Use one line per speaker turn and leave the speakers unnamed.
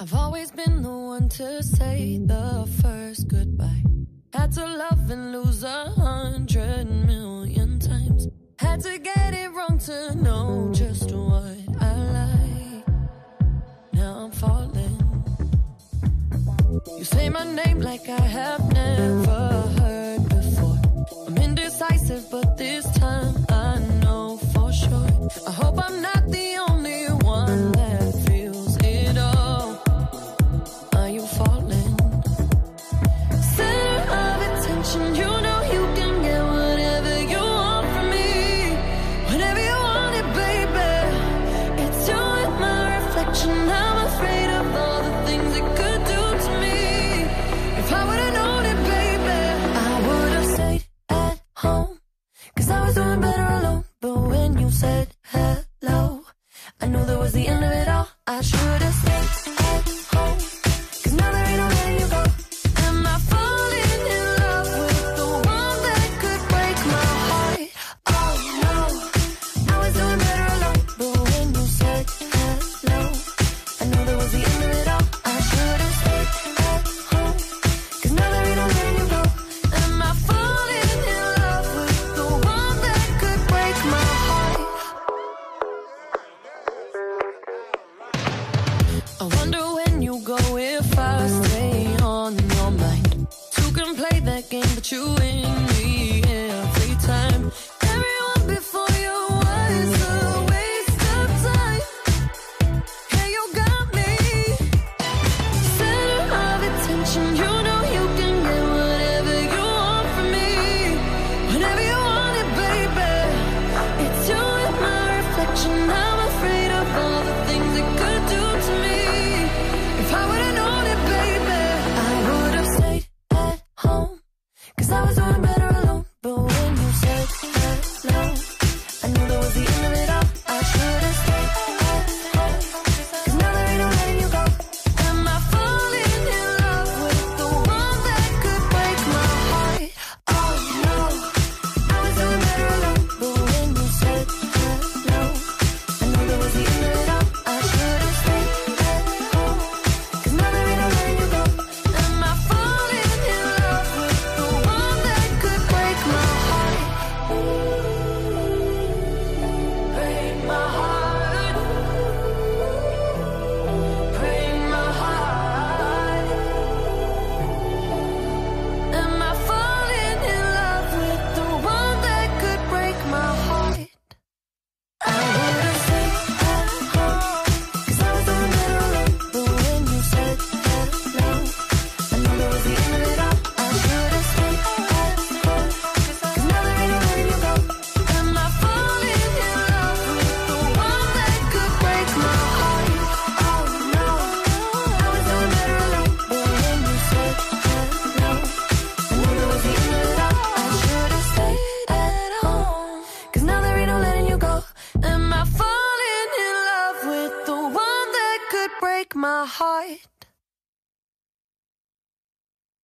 I've always been the one to say the first goodbye. Had to love and lose 100 million times. Had to get it wrong to know just what I like. Now I'm falling. You say my name like I have never heard before. I'm indecisive, but this time I know for sure. I hope I'm not the only one that feels it all. Are you falling? Center of attention, you know you can get whatever you want from me. Whenever you want it, baby. It's you and my reflection. I'm afraid of all the things it could do to me. If I would've known it, baby, I would've stayed at home. Cause I was doing better alone. But when you said hello, I knew that was the end of it all. I should've stayed at home. Cause now there ain't no letting you go. Am I falling in love with the one that could break my heart? Oh no, I was doing better alone. But when you said hello, I knew that was the end of it all. I should've stayed at home. Cause now there ain't no letting you go. Am I falling in love with the one that could break my heart? I wonder when you go if I stay on your mind. Two can play that game, but you win me every time. Everyone before you was a waste of time. Yeah, you got me. Center of attention, you know you can get whatever you want from me. Whenever you want it, baby. It's you and my reflection. I'm afraid of all the things it could do to me. If I would've known it, baby, I would've stayed at home. Cause I was doing better alone. But when you said hello, I knew that was the end of it all. I should've stayed at home. Cause now there ain't no letting you go. Am I falling in love with the one that could break my heart? Oh no, I was doing better alone. But when you said hello, I knew that was the end of it all. I should've stayed at home. Cause now there ain't no letting you go. Am I falling in love with the one that could break my heart? Break my heart. Break my heart. Am I falling in love with the one that could break my heart? I would've stayed at home. Cause I was doing better alone. But when you said hello, I knew that was the end of it all. I should've stayed at home. Cause now there ain't no letting you go. Am I falling in love with the one that could break my heart? Oh no, I was doing better alone. But when you said hello, I knew that was the end of it all. I should've stayed at home. Cause now there ain't no letting you go. Am I falling in love with the one that could break my heart?